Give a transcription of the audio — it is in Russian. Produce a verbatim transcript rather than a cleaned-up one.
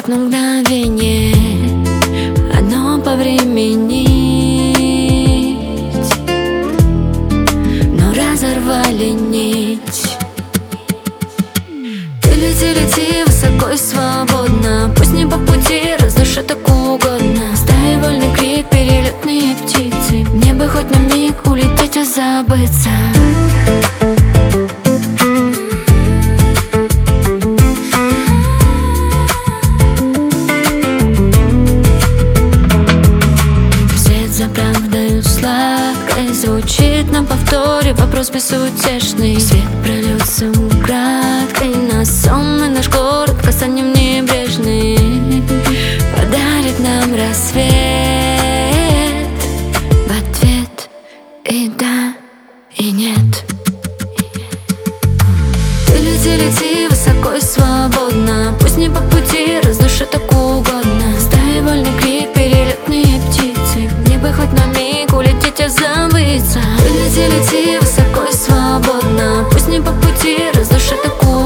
одно мгновение, одно повременить, но разорвали нить. Ты лети, лети высоко и свободно, пусть не по пути, раздуши так угодно. Стаи вольный крик, перелетные птицы, мне бы хоть на миг улететь и забыться. Заправдаю сладко, и звучит на повторе вопрос безутешный. Свет прольется украдкой на сон, и наш город касанием небрежный подарит нам рассвет в ответ и да, и нет. Ты лети, лети высоко и свободно, пусть не по пути, раздуши так угодно. Стаи вольный крик, перелетные птицы, мне бы хоть на миг улететь и забыться. Ты лети, лети высоко и свободно, пусть не по пути, раздуши так угодно.